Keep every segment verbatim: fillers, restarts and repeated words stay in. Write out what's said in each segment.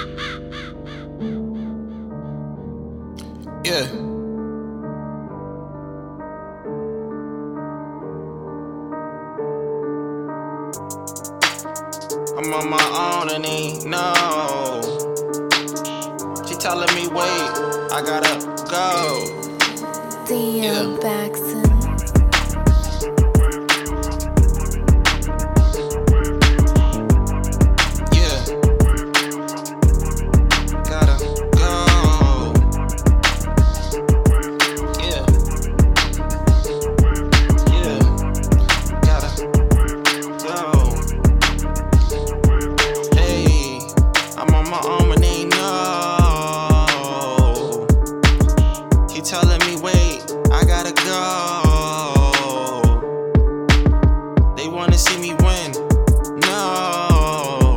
Yeah. I'm on my own and ain't no. She telling me wait, I gotta go. D M Yeah. Baxton. Yeah. Gotta go. Yeah. Yeah. Gotta go. Hey, I'm on my own and ain't no. He telling me wait, I gotta go. They wanna see me win. No.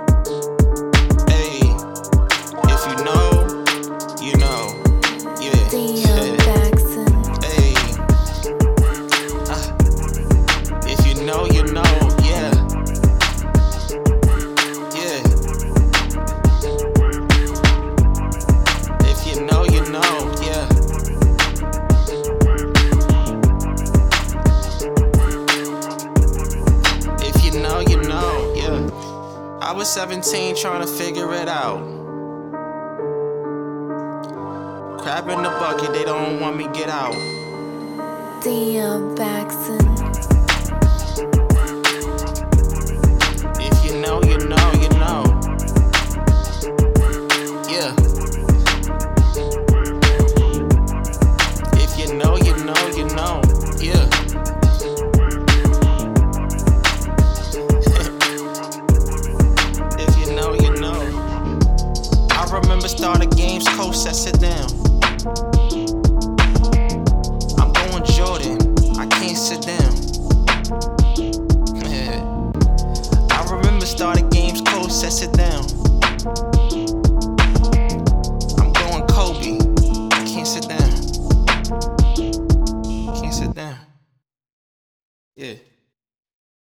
Hey, if you know, you know. Yeah. D M Baxton. Hey. Ah. If you know, you know. Yeah. Yeah. If you know, you know. Yeah. If you know, you know. Yeah. I was seventeen trying to figure it out. Crab in the bucket, they don't want me get out. D M Baxton. If you know, you know, you know. Yeah. If you know, you know, you know. Yeah. If you know, you know. I remember starting games, coach said sit down. I'm going Jordan, I can't sit down. I remember starting games, coach said sit down.